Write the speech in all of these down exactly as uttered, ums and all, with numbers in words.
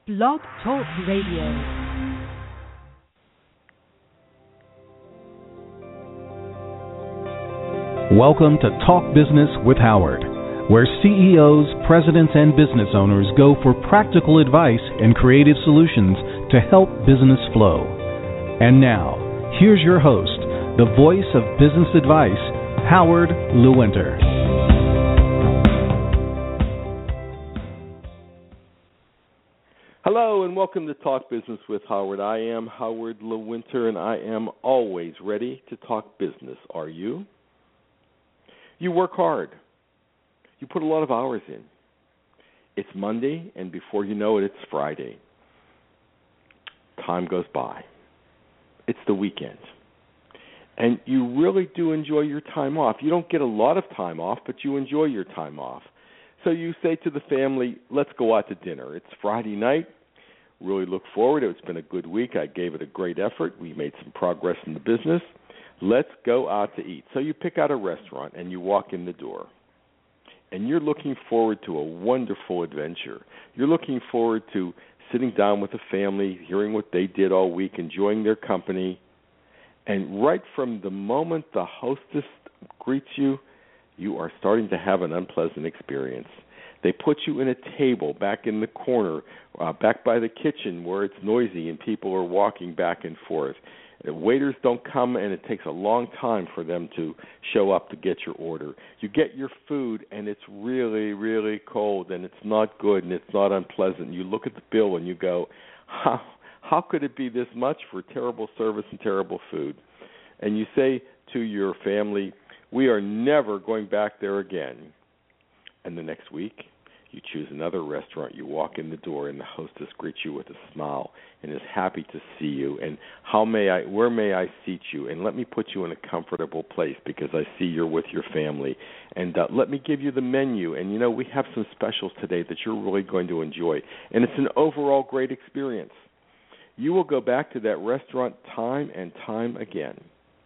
Blog Talk Radio. Welcome to Talk Business with Howard, where C E Os, presidents, and business owners go for practical advice and creative solutions to help business flow. And now, here's your host, the voice of business advice, Howard Lewinter. Hello and welcome to Talk Business with Howard. I am Howard Lewinter and I am always ready to talk business. Are you? You work hard. You put a lot of hours in. It's Monday and before you know it, it's Friday. Time goes by. It's the weekend. And you really do enjoy your time off. You don't get a lot of time off, but you enjoy your time off. So you say to the family, let's go out to dinner. It's Friday night. Really look forward. It's been a good week. I gave it a great effort. We made some progress in the business. Let's go out to eat. So you pick out a restaurant and you walk in the door. And you're looking forward to a wonderful adventure. You're looking forward to sitting down with the family, hearing what they did all week, enjoying their company. And right from the moment the hostess greets you, you are starting to have an unpleasant experience. They put you in a table back in the corner, uh, back by the kitchen where it's noisy and people are walking back and forth. The waiters don't come, and it takes a long time for them to show up to get your order. You get your food, and it's really, really cold, and it's not good, and it's not unpleasant. You look at the bill, and you go, how, how could it be this much for terrible service and terrible food? And you say to your family, we are never going back there again. And the next week, you choose another restaurant. You walk in the door, and the hostess greets you with a smile and is happy to see you. And how may I, where may I seat you? And let me put you in a comfortable place because I see you're with your family. And uh, let me give you the menu. And, you know, we have some specials today that you're really going to enjoy. And it's an overall great experience. You will go back to that restaurant time and time again.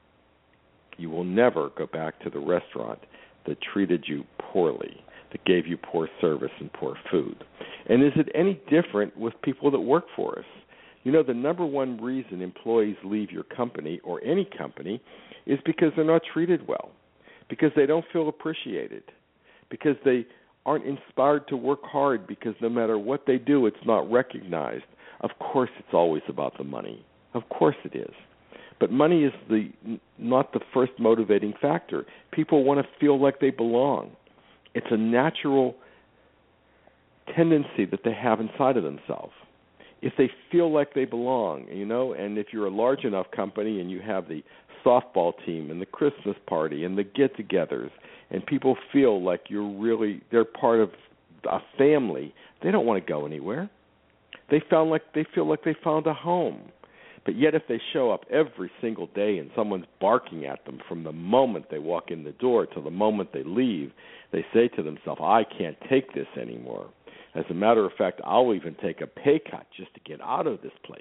You will never go back to the restaurant that treated you poorly, that gave you poor service and poor food. And is it any different with people that work for us? You know, the number one reason employees leave your company or any company is because they're not treated well, because they don't feel appreciated, because they aren't inspired to work hard, because no matter what they do, it's not recognized. Of course it's always about the money. Of course it is. But money is the not the first motivating factor. People want to feel like they belong. It's a natural tendency that they have inside of themselves. If they feel like they belong, you know, and if you're a large enough company and you have the softball team and the Christmas party and the get-togethers and people feel like you're really, they're part of a family, they don't want to go anywhere. They found like they feel like they found a home. But yet if they show up every single day and someone's barking at them from the moment they walk in the door to the moment they leave, they say to themselves, I can't take this anymore. As a matter of fact, I'll even take a pay cut just to get out of this place.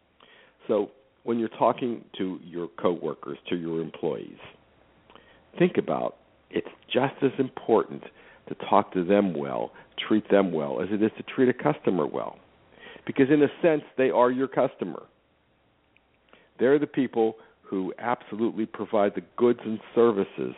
So when you're talking to your coworkers, to your employees, think about it's just as important to talk to them well, treat them well, as it is to treat a customer well. Because in a sense, they are your customer. They're the people who absolutely provide the goods and services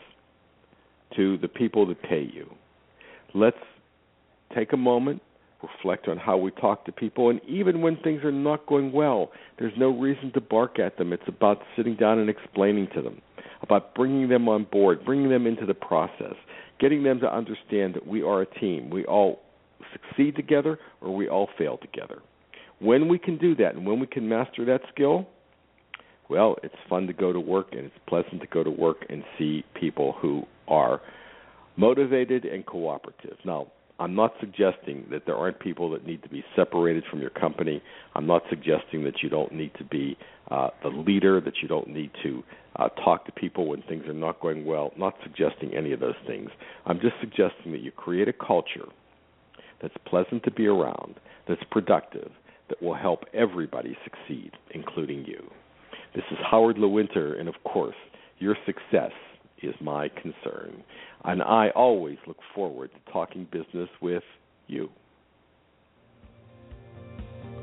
to the people that pay you. Let's take a moment, reflect on how we talk to people, and even when things are not going well, there's no reason to bark at them. It's about sitting down and explaining to them, about bringing them on board, bringing them into the process, getting them to understand that we are a team. We all succeed together or we all fail together. When we can do that and when we can master that skill, well, it's fun to go to work, and it's pleasant to go to work and see people who are motivated and cooperative. Now, I'm not suggesting that there aren't people that need to be separated from your company. I'm not suggesting that you don't need to be uh, the leader, that you don't need to uh, talk to people when things are not going well. I'm not suggesting any of those things. I'm just suggesting that you create a culture that's pleasant to be around, that's productive, that will help everybody succeed, including you. This is Howard Lewinter, and of course, your success is my concern. And I always look forward to talking business with you.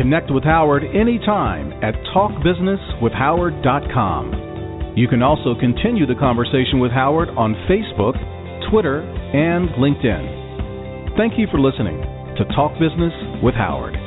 connect with Howard anytime at talk business with howard dot com. You can also continue the conversation with Howard on Facebook, Twitter, and LinkedIn. Thank you for listening to Talk Business with Howard.